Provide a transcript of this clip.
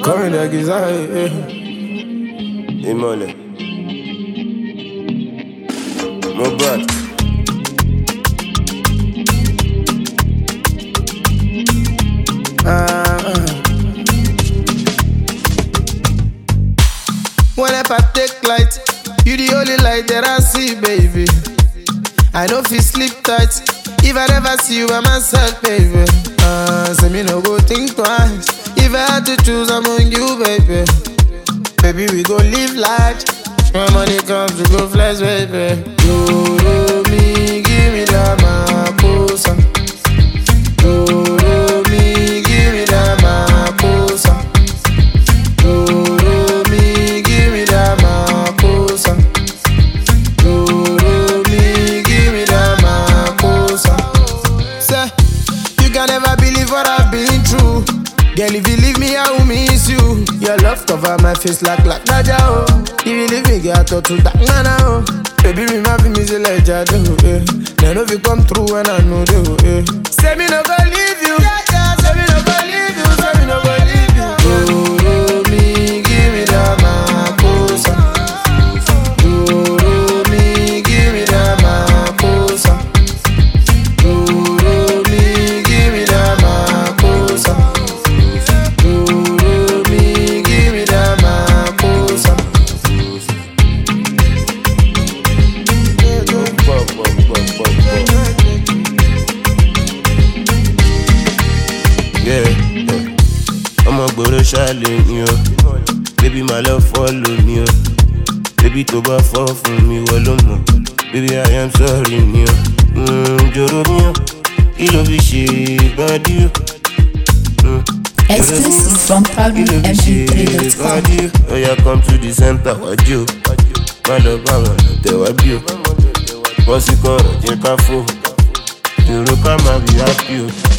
Come in like it's Imole. Mobad. Whenever I take light, you the only light that I see, baby. I know if you sleep tight, if I never see you by myself, baby. Say me no go think twice. If I had to choose among you, baby. Baby, we go live large. When money comes, we go flex, baby. You me, give me that maposa. You me, give me that maposa. You me, give me that maposa. You me, give me that maposa. Say, you can never believe what I've been through. Girl, if you leave me, I will miss you. Your love cover my face like Naja, oh. If you leave me, get out to that nana, oh. Baby, me ma fi me say like Jado, eh. Then if you come through and I know they, eh. Say me no go leave you. Say me no go leave you. Say me no go leave you. Oh, me, give me that maposa. Oh, me, give me that maposa. Oh, me, give me that maposa. Challenge me, oh. Baby, my love follow me, oh. Baby, to ba fall for me, walomo. Baby, I am sorry, me, oh. Joro me, oh. Kilo be she body, Exclusive from PabloMP3.com. Oh, yeah, come to the center, what you? My love, I wanna tell you. What's it called? Take a phone. You look at my be happy.